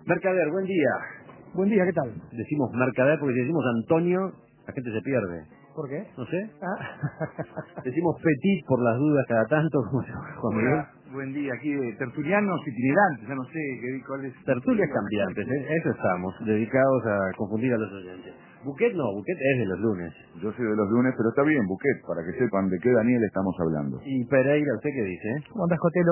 Mercader, buen día. Buen día, ¿qué tal? Decimos Mercader porque si decimos Antonio, la gente se pierde. ¿Por qué? No sé. Ah. Decimos Petit por las dudas cada tanto, como se llama Juan Miguel. Hola, buen día, aquí de tertulianos itinerantes, ya no sé cuál es. Tertulias cambiantes, eso estamos, dedicados a confundir a los oyentes. Buquet no, Buquet es de los lunes. Yo soy de los lunes, pero está bien, Buquet, para que sepan de qué Daniel estamos hablando. Y Pereira, ¿usted qué dice? ¿Cómo andas, Cotelo?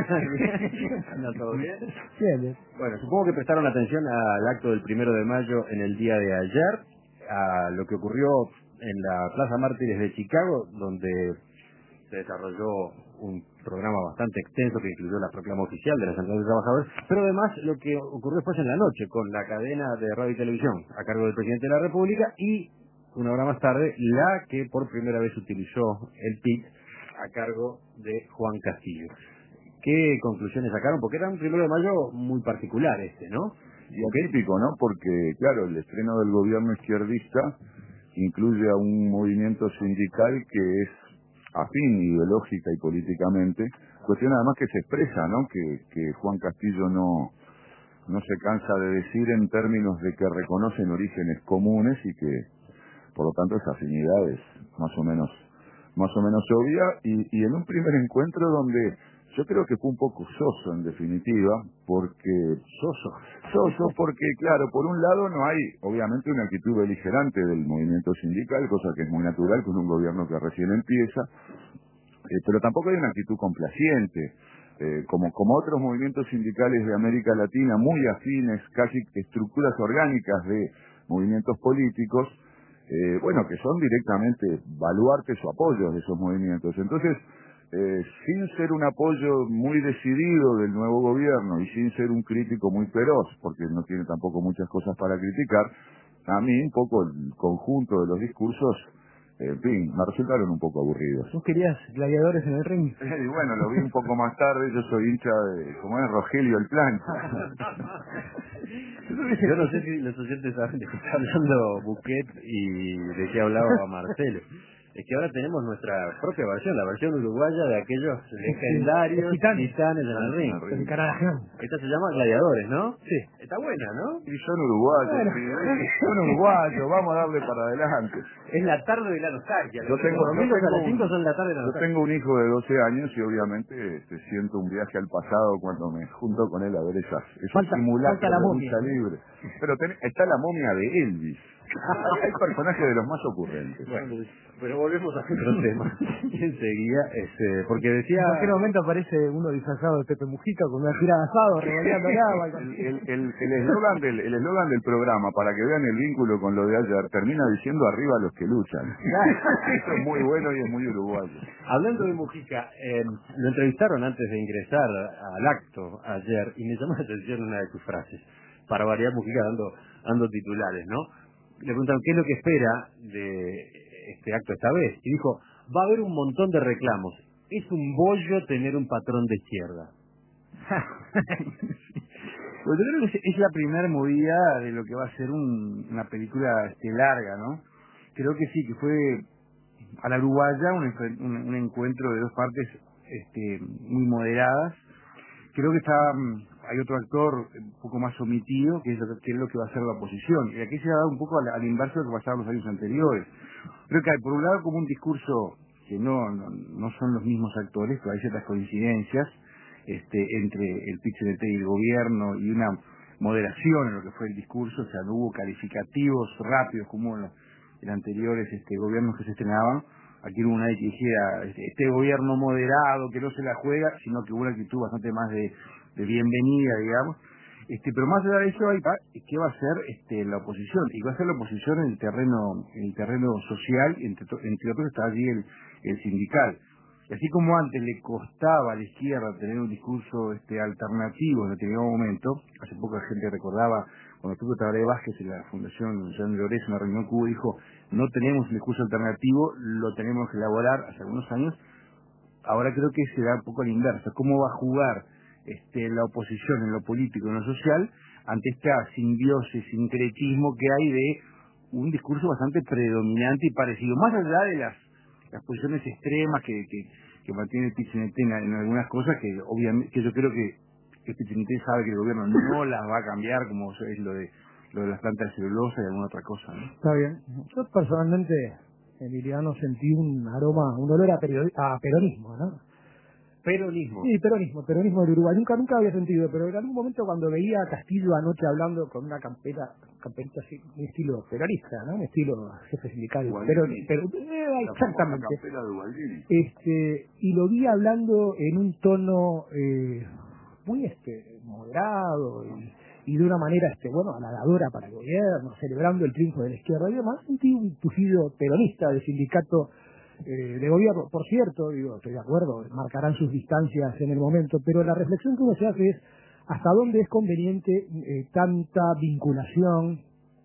¿Anda todo bien? Bien. Bueno, supongo que prestaron atención al acto del 1 de mayo en el día de ayer, a lo que ocurrió en la Plaza Mártires de Chicago, donde se desarrolló un programa bastante extenso que incluyó la proclama oficial de la Central de Trabajadores, pero además lo que ocurrió después en la noche con la cadena de radio y televisión a cargo del presidente de la República y una hora más tarde la que por primera vez utilizó el PIT a cargo de Juan Castillo. ¿Qué conclusiones sacaron? Porque era un 1 de mayo muy particular ¿no? Y atípico, ¿no? Porque, claro, el estreno del gobierno izquierdista incluye a un movimiento sindical que es afín ideológica y políticamente, cuestión además que se expresa, ¿no? Que Juan Castillo no se cansa de decir en términos de que reconocen orígenes comunes y que, por lo tanto, esa afinidad es más o menos obvia, y en un primer encuentro donde yo creo que fue un poco soso en definitiva, porque soso porque claro, por un lado no hay obviamente una actitud beligerante del movimiento sindical, cosa que es muy natural con un gobierno que recién empieza, pero tampoco hay una actitud complaciente, como otros movimientos sindicales de América Latina muy afines, casi estructuras orgánicas de movimientos políticos, bueno, que son directamente baluartes o apoyos de esos movimientos. Entonces, sin ser un apoyo muy decidido del nuevo gobierno y sin ser un crítico muy feroz, porque no tiene tampoco muchas cosas para criticar, a mí un poco el conjunto de los discursos, en fin, me resultaron un poco aburridos. ¿Vos querías gladiadores en el ring? Y bueno, lo vi un poco más tarde, yo soy hincha de, como es, Rogelio el Plancha. Yo no sé si los oyentes saben de qué está hablando Buquet y de qué hablaba Marcelo. Es que ahora tenemos nuestra propia versión, la versión uruguaya de aquellos legendarios titanes en el ring. Esta se llama Gladiadores, ¿no? Sí. Está buena, ¿no? Y son uruguayos, son uruguayos, vamos a darle para adelante. Es la tarde de la nostalgia. Los domingos a las 5 son la tarde de la Yo nostalgia. tengo un hijo de 12 años y obviamente siento un viaje al pasado cuando me junto con él a ver esos simulacros falta la de momia, lucha ¿no? libre. Pero está la momia de Elvis. Hay personajes de los más ocurrentes. Bueno, pero volvemos a otro tema. ¿Quién seguía? Porque decía... ¿En cualquier momento aparece uno disfrazado de Pepe Mujica con una gira de asado, revoleando el agua? El eslogan del programa, para que vean el vínculo con lo de ayer, termina diciendo arriba los que luchan. Eso es muy bueno y es muy uruguayo. Hablando de Mujica, lo entrevistaron antes de ingresar al acto ayer y me llamó la atención una de sus frases. Para variar, Mujica dando titulares, ¿no? Le preguntaron qué es lo que espera de este acto esta vez. Y dijo, va a haber un montón de reclamos. Es un bollo tener un patrón de izquierda. Pues yo creo que es la primera movida de lo que va a ser una película larga, ¿no? Creo que sí, que fue a la uruguaya un encuentro de dos partes muy moderadas. Creo que hay otro actor un poco más omitido, que es lo que va a ser la oposición. Y aquí se ha dado un poco al inverso de lo que pasaba en los años anteriores. Creo que hay, por un lado, como un discurso que no son los mismos actores, pero hay ciertas coincidencias entre el PIT-CNT y el gobierno, y una moderación en lo que fue el discurso. O sea, no hubo calificativos rápidos como en anteriores gobiernos que se estrenaban. Aquí no hubo nadie que dijera este gobierno moderado, que no se la juega, sino que hubo una actitud bastante más de bienvenida, digamos. Pero más allá de eso, ¿qué va a hacer la oposición? Y va a ser la oposición en el terreno social, entre otros está allí el sindical. Y así como antes le costaba a la izquierda tener un discurso alternativo en determinado momento, hace poco la gente recordaba cuando estuvo Tabaré Vázquez en la Fundación Jean Llorés, en una reunión que hubo, dijo, no tenemos un discurso alternativo, lo tenemos que elaborar hace algunos años. Ahora creo que se da un poco al inverso. ¿Cómo va a jugar la oposición en lo político y en lo social ante esta simbiosis, sincretismo que hay de un discurso bastante predominante y parecido, más allá de las posiciones extremas que mantiene el PIT-CNT en algunas cosas, que obviamente que yo creo que Especialmente sabe que el gobierno no las va a cambiar, como es lo de las plantas de celulosa y alguna otra cosa, ¿no? Está bien. Yo personalmente, Emiliano, sentí un aroma, un olor a peronismo, ¿no? Peronismo. Sí, peronismo del Uruguay. Nunca había sentido, pero en algún momento cuando veía a Castillo anoche hablando con una camperita así, un estilo peronista, ¿no? Un estilo jefe sindical. Exactamente. Y lo vi hablando en un tono muy moderado y de una manera halagadora para el gobierno, celebrando el triunfo de la izquierda y demás. Sentí un tufido peronista de sindicato de gobierno. Por cierto, estoy de acuerdo, marcarán sus distancias en el momento, pero la reflexión que uno se hace es hasta dónde es conveniente tanta vinculación,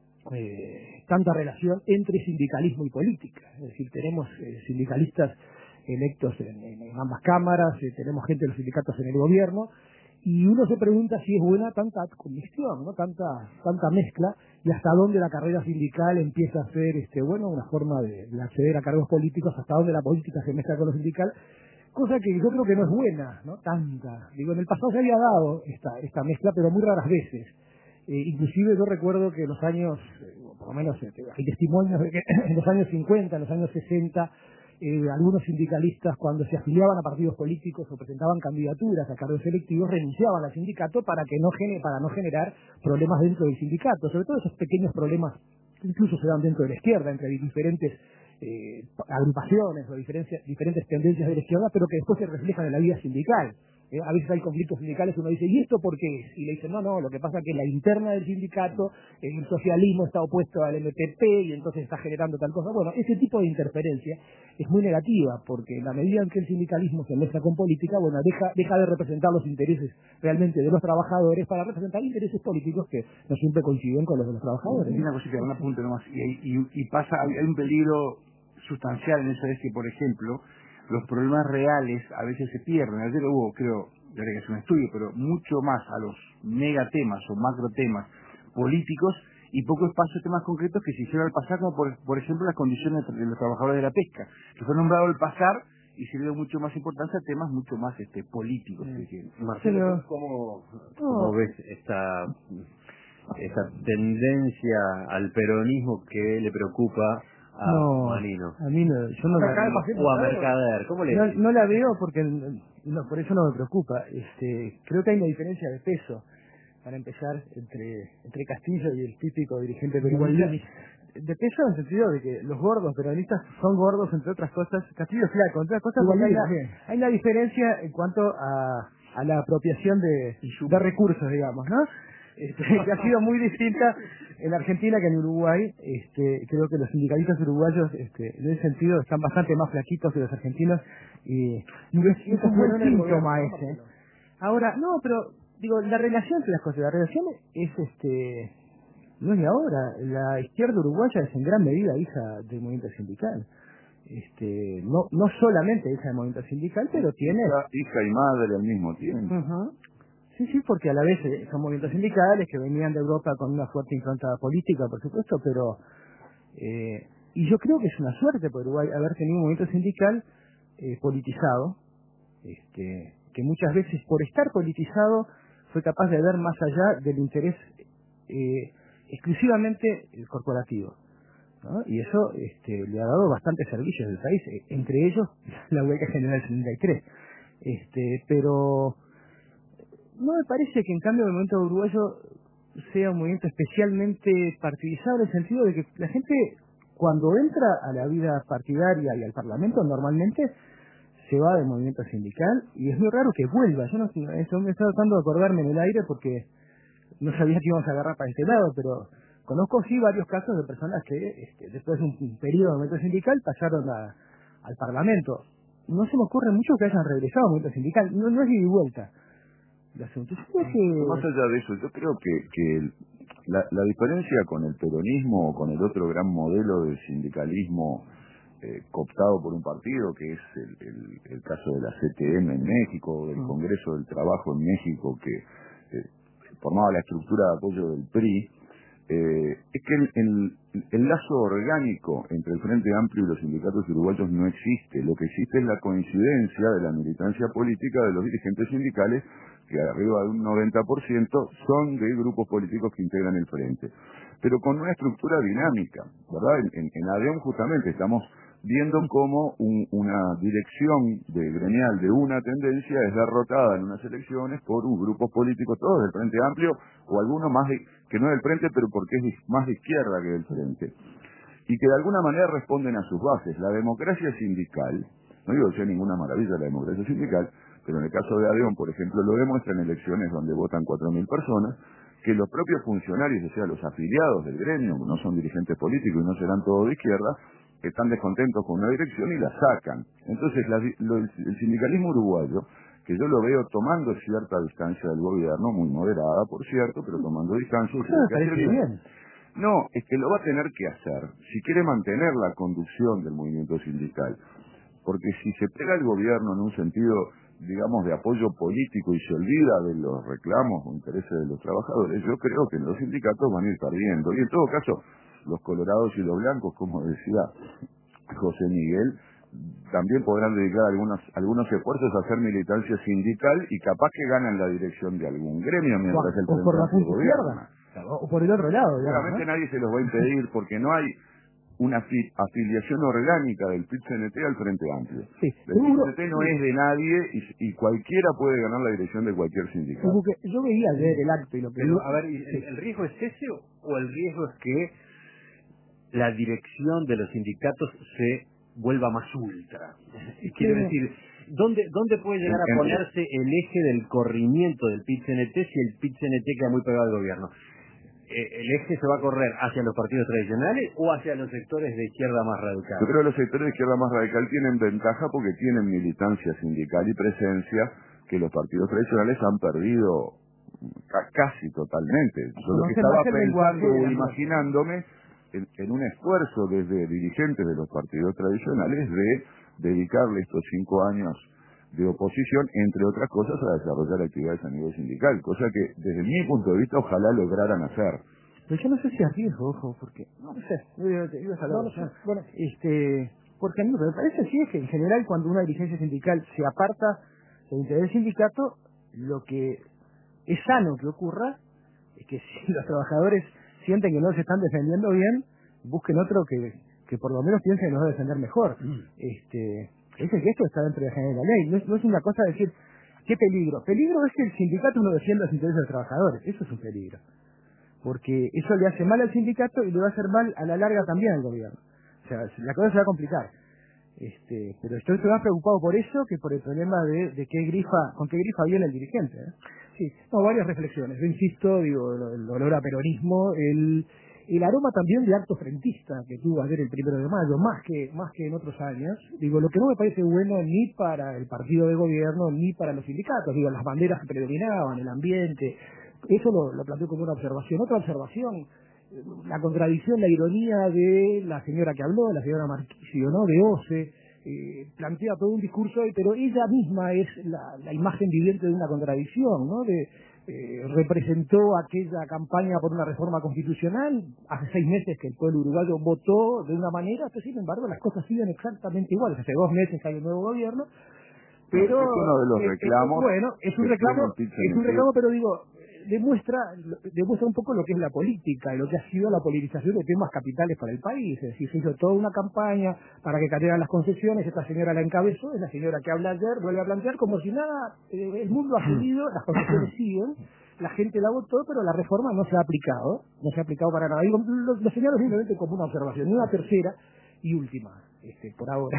tanta relación entre sindicalismo y política. Es decir, tenemos sindicalistas electos en ambas cámaras, tenemos gente de los sindicatos en el gobierno, y uno se pregunta si es buena tanta comisión, ¿no? tanta mezcla, y hasta dónde la carrera sindical empieza a ser una forma de acceder a cargos políticos, hasta dónde la política se mezcla con lo sindical, cosa que yo creo que no es buena, ¿no? Tanta. En el pasado se había dado esta mezcla, pero muy raras veces. Inclusive yo recuerdo que en los años, por lo menos hay testimonios de que en los años 50, en los años 60, algunos sindicalistas, cuando se afiliaban a partidos políticos o presentaban candidaturas a cargos electivos, renunciaban al sindicato para no generar problemas dentro del sindicato, sobre todo esos pequeños problemas que incluso se dan dentro de la izquierda, entre diferentes agrupaciones o diferentes tendencias de la izquierda, pero que después se reflejan en la vida sindical. A veces hay conflictos sindicales, uno dice, ¿y esto por qué es? Y le dicen, no, lo que pasa es que la interna del sindicato, el socialismo está opuesto al MPP y entonces está generando tal cosa. Bueno, ese tipo de interferencia es muy negativa, porque en la medida en que el sindicalismo se mezcla con política, deja de representar los intereses realmente de los trabajadores para representar intereses políticos que no siempre coinciden con los de los trabajadores. Una cosita, un apunte nomás, y pasa, hay un peligro sustancial en eso, es que, por ejemplo, los problemas reales a veces se pierden. Ayer hubo, creo que es un estudio, pero mucho más a los megatemas o macrotemas políticos y poco espacio a temas concretos que se hicieron al pasar, como por ejemplo las condiciones de los trabajadores de la pesca, que fue nombrado al pasar y se le dio mucho más importancia a temas mucho más políticos. Marcelo, ¿cómo ves esta tendencia al peronismo que le preocupa a Manino? A mí no, yo no la veo. O a Mercader, ¿cómo le decís? No la veo porque por eso no me preocupa. Creo que hay una diferencia de peso, para empezar, entre Castillo y el típico dirigente peronista. De peso en el sentido de que los gordos peronistas son gordos, entre otras cosas. Castillo es flaco, entre otras cosas, porque hay una diferencia en cuanto a la apropiación de recursos, digamos, ¿no? Que ha sido muy distinta en Argentina que en Uruguay. Creo que los sindicalistas uruguayos en ese sentido están bastante más flaquitos que los argentinos y es un buen síntoma ese. Ahora, no, pero digo, la relación entre las cosas, la relación es no es de ahora. La izquierda uruguaya es en gran medida hija del movimiento sindical. No solamente hija del movimiento sindical, pero tiene hija y madre al mismo tiempo. Sí, porque a la vez son movimientos sindicales que venían de Europa con una fuerte impronta política, por supuesto, pero y yo creo que es una suerte por Uruguay haber tenido un movimiento sindical politizado, que muchas veces por estar politizado fue capaz de ver más allá del interés exclusivamente corporativo, ¿no? Y eso le ha dado bastantes servicios del país, entre ellos la huelga general del 73. Pero no me parece que en cambio el movimiento uruguayo sea un movimiento especialmente partidizado, en el sentido de que la gente cuando entra a la vida partidaria y al Parlamento normalmente se va del movimiento sindical y es muy raro que vuelva. Yo me estaba tratando de acordarme en el aire porque no sabía que íbamos a agarrar para este lado, pero conozco sí varios casos de personas que después de un periodo de movimiento sindical pasaron al Parlamento. No se me ocurre mucho que hayan regresado al movimiento sindical, no es ida y vuelta. Más allá de eso, yo creo que la diferencia con el peronismo o con el otro gran modelo de sindicalismo cooptado por un partido, que es el caso de la CTM en México, del Congreso del Trabajo en México, que formaba la estructura de apoyo del PRI, es que el lazo orgánico entre el Frente Amplio y los sindicatos uruguayos no existe. Lo que existe es la coincidencia de la militancia política de los dirigentes sindicales, que arriba de un 90% son de grupos políticos que integran el Frente. Pero con una estructura dinámica, ¿verdad? En ADEON justamente estamos viendo cómo una dirección gremial de una tendencia es derrotada en unas elecciones por un grupo político, todos del Frente Amplio, o algunos más que no es del Frente, pero porque es más de izquierda que del Frente, y que de alguna manera responden a sus bases. La democracia sindical, no digo que sea ninguna maravilla la democracia sindical, pero en el caso de ADEON, por ejemplo, lo demuestra en elecciones donde votan 4.000 personas, que los propios funcionarios, o sea, los afiliados del gremio, que no son dirigentes políticos y no serán todos de izquierda, están descontentos con una dirección y la sacan. Entonces, el sindicalismo uruguayo, que yo lo veo tomando cierta distancia del gobierno, muy moderada, por cierto, pero tomando distancia. Eso me parece bien. No, es que lo va a tener que hacer si quiere mantener la conducción del movimiento sindical. Porque si se pega el gobierno en un sentido, digamos, de apoyo político y se olvida de los reclamos o intereses de los trabajadores, yo creo que los sindicatos van a ir perdiendo. Y en todo caso, los colorados y los blancos, como decía José Miguel, también podrán dedicar algunos esfuerzos a hacer militancia sindical y capaz que ganan la dirección de algún gremio mientras el o por la Frente izquierda, o por el otro lado, digamos, seguramente ¿no? nadie se los va a impedir porque no hay una afiliación orgánica del PIT-CNT al Frente Amplio. Sí, El PIT-CNT no es de nadie y cualquiera puede ganar la dirección de cualquier sindicato. Yo veía ayer el acto y lo que... Pero, a ver, ¿el riesgo es ese o el riesgo es que la dirección de los sindicatos se vuelva más ultra? Quiero decir, ¿dónde puede llegar a ponerse el eje del corrimiento del PIT-CNT si el PIT-CNT queda muy pegado al gobierno? ¿El eje se va a correr hacia los partidos tradicionales o hacia los sectores de izquierda más radical? Yo creo que los sectores de izquierda más radical tienen ventaja porque tienen militancia sindical y presencia que los partidos tradicionales han perdido casi totalmente. Yo lo que estaba pensando o imaginándome en un esfuerzo desde dirigentes de los partidos tradicionales de dedicarle estos 5 años de oposición, entre otras cosas, a desarrollar actividades a nivel sindical, cosa que desde mi punto de vista ojalá lograran hacer. Pero yo no sé si arriesgo, ojo, porque no sé, porque a mí me parece sí es que en general cuando una dirigencia sindical se aparta del interés del sindicato, lo que es sano que ocurra es que si los trabajadores sienten que no se están defendiendo bien, busquen otro que por lo menos piense que nos va a defender mejor. Es que esto está dentro de la ley, no es una cosa de decir, ¿qué peligro? Peligro es que el sindicato no defienda los intereses de los trabajadores, eso es un peligro. Porque eso le hace mal al sindicato y le va a hacer mal a la larga también al gobierno. O sea, la cosa se va a complicar. Pero estoy más preocupado por eso que por el problema de con qué grifa viene el dirigente. Sí, varias reflexiones. Yo insisto, el olor a peronismo, el aroma también de acto frentista que tuvo ayer el 1 de mayo, más que en otros años. Lo que no me parece bueno ni para el partido de gobierno ni para los sindicatos. Las banderas que predominaban, el ambiente. Eso lo planteo como una observación. Otra observación, la contradicción, la ironía de la señora que habló, la señora Marquisio, ¿no? De OCE, plantea todo un discurso, pero ella misma es la imagen viviente de una contradicción, ¿no? Representó aquella campaña por una reforma constitucional hace 6 meses que el pueblo uruguayo votó de una manera, pero sin embargo las cosas siguen exactamente iguales. Hace 2 meses que hay un nuevo gobierno, pero es uno de los reclamos. Es un reclamo, pero demuestra un poco lo que es la política y lo que ha sido la politización de temas capitales para el país. Es decir, se hizo toda una campaña para que cayeran las concesiones, esta señora la encabezó, es la señora que habla ayer, vuelve a plantear como si nada, el mundo ha seguido, las concesiones siguen, la gente la votó, pero la reforma no se ha aplicado para nada. Lo señalo simplemente como una observación. Y una tercera y última, por ahora,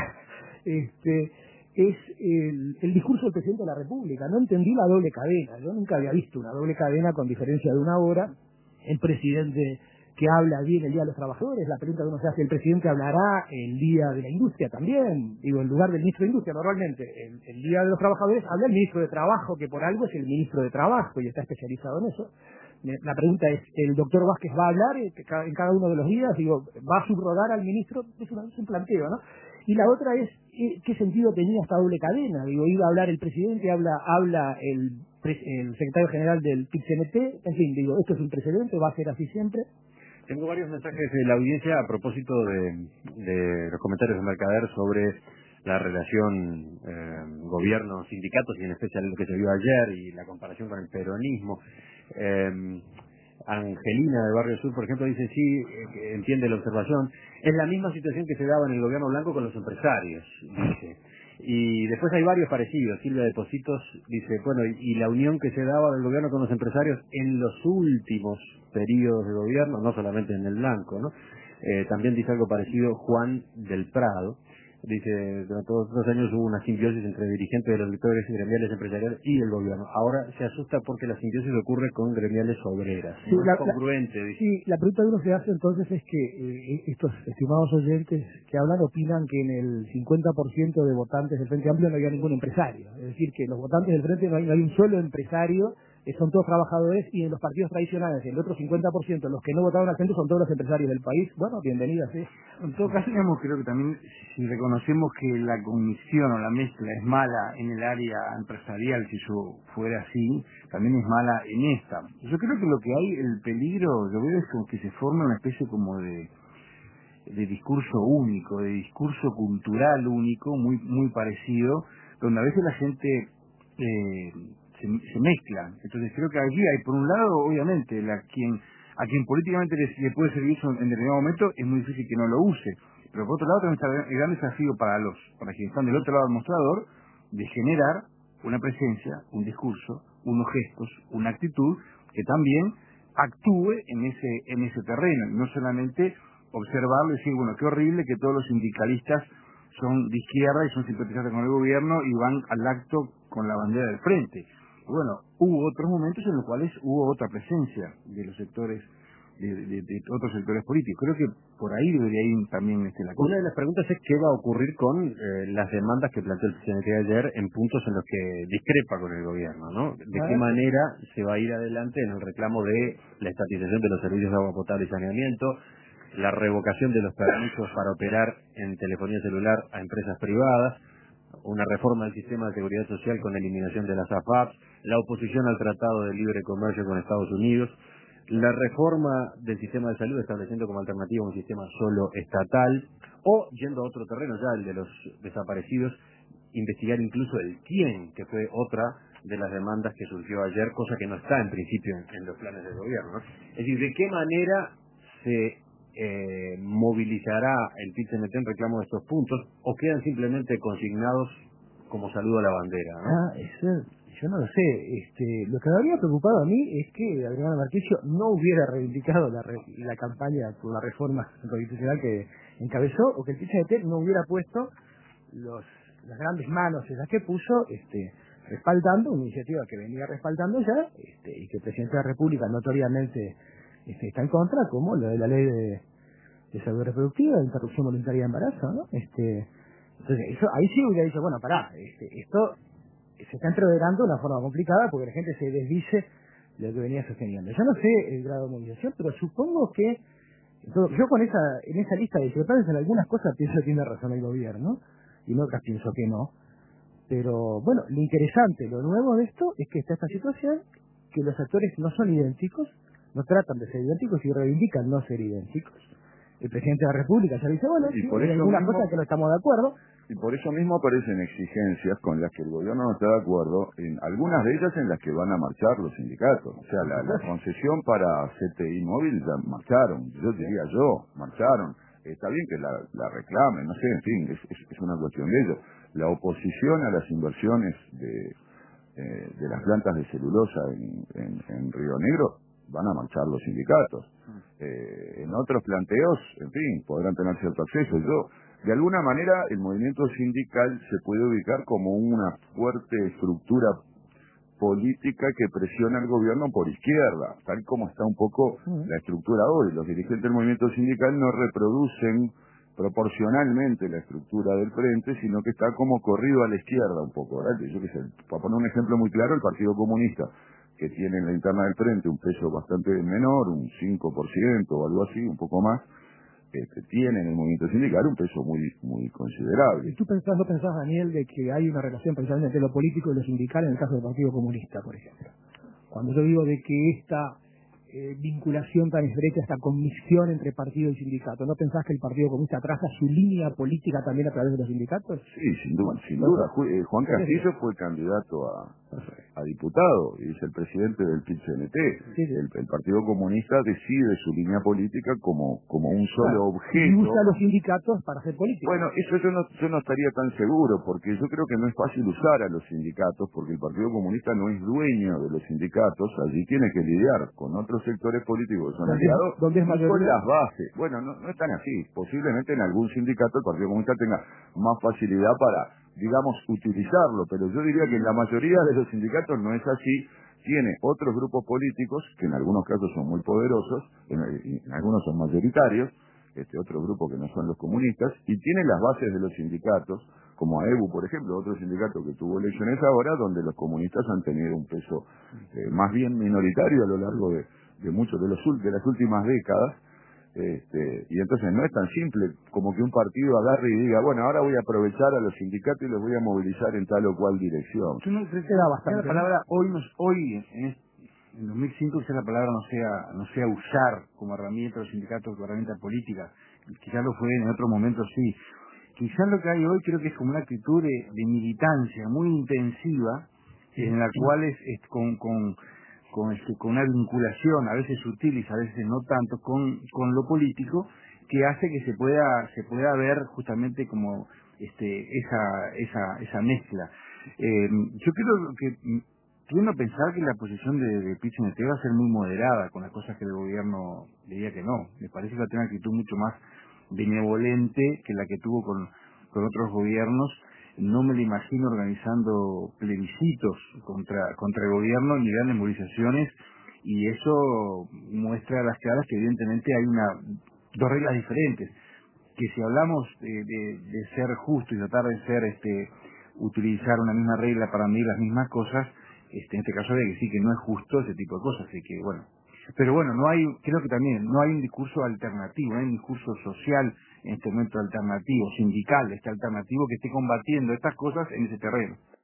es el discurso del presidente de la República. No entendí la doble cadena. Yo nunca había visto una doble cadena con diferencia de una hora. El presidente que habla bien el Día de los Trabajadores, la pregunta que uno se hace, el presidente hablará el Día de la Industria también, en lugar del ministro de Industria. Normalmente el Día de los Trabajadores habla el ministro de Trabajo, que por algo es el ministro de Trabajo y está especializado en eso. La pregunta es, ¿el doctor Vázquez va a hablar en cada uno de los días? ¿Va a subrogar al ministro? Es un planteo, ¿no? Y la otra es, ¿qué sentido tenía esta doble cadena? Iba a hablar el presidente, habla el secretario general del PIT-CNT, en fin, esto es un precedente, va a ser así siempre. Tengo varios mensajes de la audiencia a propósito de los comentarios de Mercader sobre la relación gobierno-sindicatos y en especial lo que se vio ayer y la comparación con el peronismo. Angelina de Barrio Sur, por ejemplo, dice sí, entiende la observación. Es la misma situación que se daba en el gobierno blanco con los empresarios, dice. Y después hay varios parecidos. Silvia de Positos dice, bueno, y la unión que se daba del gobierno con los empresarios en los últimos periodos de gobierno, no solamente en el blanco, ¿no? También dice algo parecido Juan del Prado. Dice, durante todos los años hubo una simbiosis entre dirigentes de los sectores gremiales empresariales y el gobierno. Ahora se asusta porque la simbiosis ocurre con gremiales obreras. Sí, no es congruente. Dice. Sí, la pregunta que uno se hace entonces es que estos estimados oyentes que hablan opinan que en el 50% de votantes del Frente Amplio no había ningún empresario. Es decir, que los votantes del Frente no hay un solo empresario, son todos trabajadores, y en los partidos tradicionales, el otro 50%, los que no votaron al centro son todos los empresarios del país. Bueno, bienvenidas, ¿sí? En todo caso, digamos, creo que también si reconocemos que la comisión o la mezcla es mala en el área empresarial, si eso fuera así, también es mala en esta. Yo creo que lo que hay, el peligro, yo veo es como que se forma una especie como de discurso único, de discurso cultural único, muy parecido, donde a veces la gente se mezclan. Entonces creo que allí hay, por un lado, obviamente, a quien políticamente le puede servir eso en determinado momento, es muy difícil que no lo use. Pero por otro lado también está el gran desafío para quienes están del otro lado del mostrador, de generar una presencia, un discurso, unos gestos, una actitud que también actúe en ese terreno, y no solamente observarlo y decir, bueno, qué horrible que todos los sindicalistas son de izquierda y son simpatizantes con el gobierno y van al acto con la bandera del frente. Bueno, hubo otros momentos en los cuales hubo otra presencia de los sectores, de otros sectores políticos. Creo que por ahí debería ir también la cosa. Una de las preguntas es qué va a ocurrir con las demandas que planteó el presidente ayer en puntos en los que discrepa con el gobierno, ¿no? De qué manera se va a ir adelante en el reclamo de la estatización de los servicios de agua potable y saneamiento, la revocación de los permisos para operar en telefonía celular a empresas privadas, una reforma del sistema de seguridad social con eliminación de las AFAPs, la oposición al Tratado de Libre Comercio con Estados Unidos, la reforma del sistema de salud estableciendo como alternativa un sistema solo estatal, o, yendo a otro terreno ya, el de los desaparecidos, investigar incluso el quién, que fue otra de las demandas que surgió ayer, cosa que no está en principio en los planes del gobierno, ¿no? Es decir, ¿de qué manera se movilizará el PIT-CNT en reclamo de estos puntos, o quedan simplemente consignados como saludo a la bandera, ¿no? Eso yo no lo sé. Lo que me habría preocupado a mí es que Adriana Marquillo no hubiera reivindicado la campaña por la reforma constitucional que encabezó, o que el PIT-CNT no hubiera puesto las grandes manos esas que puso respaldando una iniciativa que venía respaldando ya, y que el presidente de la República notoriamente está en contra, como lo de la ley de salud reproductiva, de interrupción voluntaria de embarazo, ¿no? Entonces, eso ahí sí hubiera dicho, bueno, pará, esto se está entreverando de una forma complicada porque la gente se desdice de lo que venía sosteniendo. Yo no sé el grado de movilización, pero supongo que yo en esa lista de discrepancias en algunas cosas pienso que tiene razón el gobierno, y en otras pienso que no. Pero bueno, lo interesante, lo nuevo de esto es que está esta situación, que los actores no son idénticos, no tratan de ser idénticos y reivindican no ser idénticos. El presidente de la República ya dice, bueno, sí, hay algunas cosas que no estamos de acuerdo. Y por eso mismo aparecen exigencias con las que el gobierno no está de acuerdo, en algunas de ellas en las que van a marchar los sindicatos. O sea, la concesión para CTI móvil ya marcharon, marcharon. Está bien que la reclamen, no sé, en fin, es una cuestión de ello. La oposición a las inversiones de las plantas de celulosa en Río Negro, van a marchar los sindicatos. En otros planteos, en fin, podrán tener cierto acceso. De alguna manera, el movimiento sindical se puede ubicar como una fuerte estructura política que presiona al gobierno por izquierda, tal como está un poco la estructura hoy. Los dirigentes del movimiento sindical no reproducen proporcionalmente la estructura del frente, sino que está como corrido a la izquierda un poco, ¿verdad? Yo qué sé, para poner un ejemplo muy claro, el Partido Comunista, que tiene en la interna del frente un peso bastante menor, un 5% o algo así, un poco más, tiene en el movimiento sindical un peso muy considerable. ¿Y tú no pensás, Daniel, de que hay una relación precisamente entre lo político y lo sindical en el caso del Partido Comunista, por ejemplo? Cuando yo digo de que vinculación tan estrecha, esta conmisión entre partido y sindicato? ¿No pensás que el Partido Comunista traza su línea política también a través de los sindicatos? Sí, sin duda, sin duda. Juan Castillo fue candidato a diputado y es el presidente del PIT-CNT. Sí, sí. El Partido Comunista decide su línea política como un solo objeto. Y usa los sindicatos para hacer política. Bueno, eso yo no estaría tan seguro, porque yo creo que no es fácil usar a los sindicatos, porque el Partido Comunista no es dueño de los sindicatos, allí tiene que lidiar con otros sectores políticos que son aliados y con las bases. Bueno, no es tan así. Posiblemente en algún sindicato el Partido Comunista tenga más facilidad para, digamos, utilizarlo, pero yo diría que en la mayoría de los sindicatos no es así. Tiene otros grupos políticos, que en algunos casos son muy poderosos, en algunos son mayoritarios, otro grupo que no son los comunistas, y tiene las bases de los sindicatos, como AEBU, por ejemplo, otro sindicato que tuvo elecciones ahora, donde los comunistas han tenido un peso más bien minoritario a lo largo de muchos de las últimas décadas, y entonces no es tan simple como que un partido agarre y diga, bueno, ahora voy a aprovechar a los sindicatos y los voy a movilizar en tal o cual dirección. Yo no creo que la palabra hoy en 2005 quizá la palabra no sea usar como herramienta los sindicatos, como herramienta política. Quizás lo fue en otro momento, sí. Quizás lo que hay hoy creo que es como una actitud de militancia muy intensiva, en la cual es con una vinculación, a veces sutil y a veces no tanto, con lo político, que hace que se pueda ver justamente como esa mezcla. Yo creo que tiendo a pensar que la posición de PIT-CNT va a ser muy moderada con las cosas que el gobierno diría que no. Me parece que va a tener una actitud mucho más benevolente que la que tuvo con otros gobiernos. No me lo imagino organizando plebiscitos contra el gobierno ni grandes movilizaciones, y eso muestra a las claras que evidentemente hay dos reglas diferentes, que si hablamos de ser justo y tratar de utilizar una misma regla para medir las mismas cosas, en este caso habría que decir que no es justo ese tipo de cosas, así que bueno. Pero bueno, creo que también no hay un discurso alternativo, no hay un discurso social en este momento alternativo, sindical, alternativo que esté combatiendo estas cosas en ese terreno.